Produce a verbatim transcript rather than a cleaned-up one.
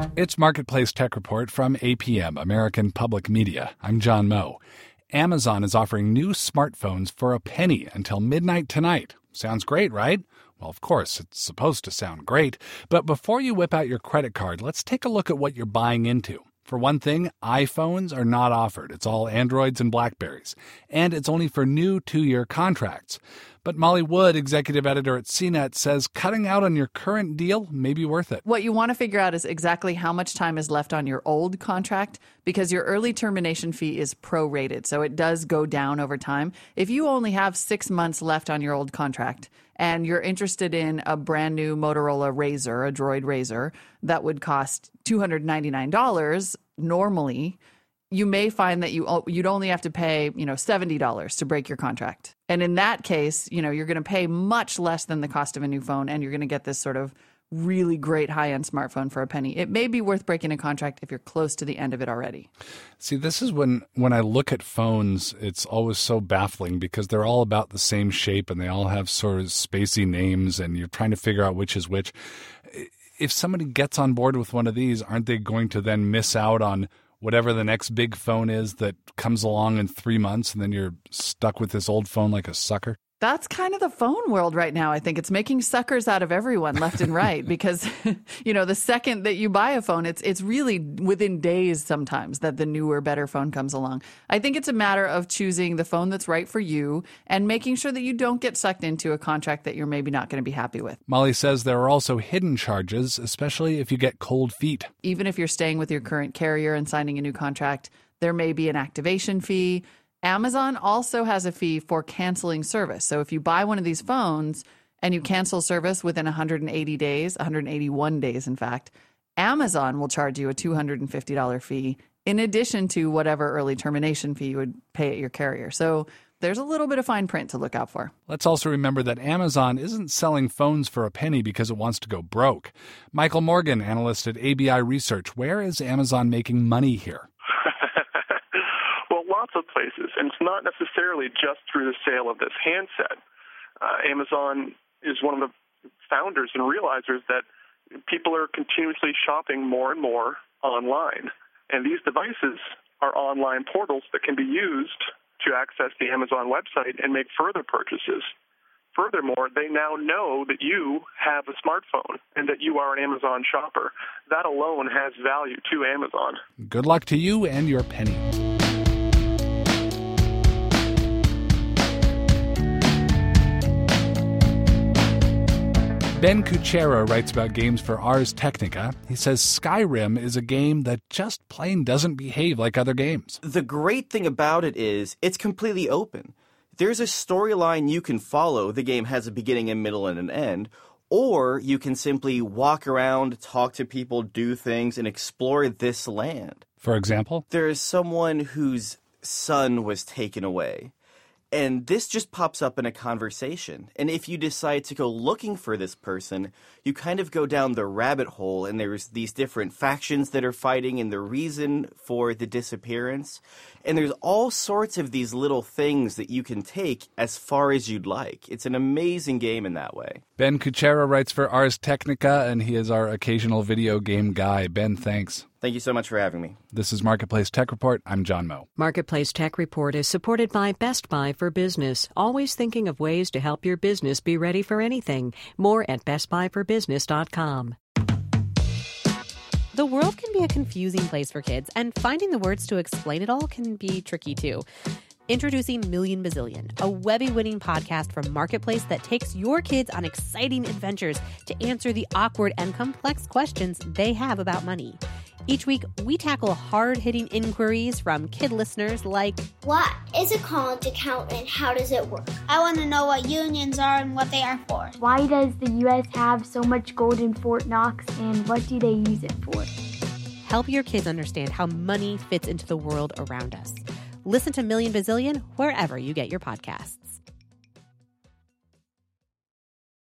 It's Marketplace Tech Report from A P M, American Public Media. I'm John Moe. Amazon is offering new smartphones for a penny until midnight tonight. Sounds great, right? Well, of course, it's supposed to sound great. But before you whip out your credit card, let's take a look at what you're buying into. For one thing, iPhones are not offered. It's all Androids and Blackberries. And it's only for new two-year contracts. But Molly Wood, executive editor at C net, says cutting out on your current deal may be worth it. What you want to figure out is exactly how much time is left on your old contract, because your early termination fee is prorated, so it does go down over time. If you only have six months left on your old contract and you're interested in a brand new Motorola Razr, a Droid Razr, that would cost two hundred ninety-nine dollars normally, you may find that you, you'd only have to pay, you know, seventy dollars to break your contract. And in that case, you know, you're going to pay much less than the cost of a new phone, and you're going to get this sort of really great high-end smartphone for a penny. It may be worth breaking a contract if you're close to the end of it already. See, this is when, when I look at phones, it's always so baffling because they're all about the same shape and they all have sort of spacey names and you're trying to figure out which is which. If somebody gets on board with one of these, aren't they going to then miss out on whatever the next big phone is that comes along in three months and then you're stuck with this old phone like a sucker? That's kind of the phone world right now. I think it's making suckers out of everyone left and right because, you know, the second that you buy a phone, it's it's really within days sometimes that the newer, better phone comes along. I think it's a matter of choosing the phone that's right for you and making sure that you don't get sucked into a contract that you're maybe not going to be happy with. Molly says there are also hidden charges, especially if you get cold feet. Even if you're staying with your current carrier and signing a new contract, there may be an activation fee. Amazon also has a fee for canceling service. So if you buy one of these phones and you cancel service within one hundred eighty days, one hundred eighty-one days, in fact, Amazon will charge you a two hundred fifty dollars fee in addition to whatever early termination fee you would pay at your carrier. So there's a little bit of fine print to look out for. Let's also remember that Amazon isn't selling phones for a penny because it wants to go broke. Michael Morgan, analyst at A B I Research, where is Amazon making money here? Lots of places, and it's not necessarily just through the sale of this handset. Uh, Amazon is one of the founders and realizers that people are continuously shopping more and more online, and these devices are online portals that can be used to access the Amazon website and make further purchases. Furthermore, they now know that you have a smartphone and that you are an Amazon shopper. That alone has value to Amazon. Good luck to you and your penny. Ben Kuchera writes about games for Ars Technica. He says Skyrim is a game that just plain doesn't behave like other games. The great thing about it is it's completely open. There's a storyline you can follow. The game has a beginning, a middle, and an end. Or you can simply walk around, talk to people, do things, and explore this land. For example? There is someone whose son was taken away. And this just pops up in a conversation. And if you decide to go looking for this person, you kind of go down the rabbit hole, and there's these different factions that are fighting and the reason for the disappearance. And there's all sorts of these little things that you can take as far as you'd like. It's an amazing game in that way. Ben Kuchera writes for Ars Technica, and he is our occasional video game guy. Ben, thanks. Thank you so much for having me. This is Marketplace Tech Report. I'm John Moe. Marketplace Tech Report is supported by Best Buy for Business, always thinking of ways to help your business be ready for anything. More at best buy for business dot com. The world can be a confusing place for kids, and finding the words to explain it all can be tricky too. Introducing Million Bazillion, a Webby-winning podcast from Marketplace that takes your kids on exciting adventures to answer the awkward and complex questions they have about money. Each week, we tackle hard-hitting inquiries from kid listeners like, what is a college account and how does it work? I want to know what unions are and what they are for. Why does the U S have so much gold in Fort Knox and what do they use it for? Help your kids understand how money fits into the world around us. Listen to Million Bazillion wherever you get your podcasts.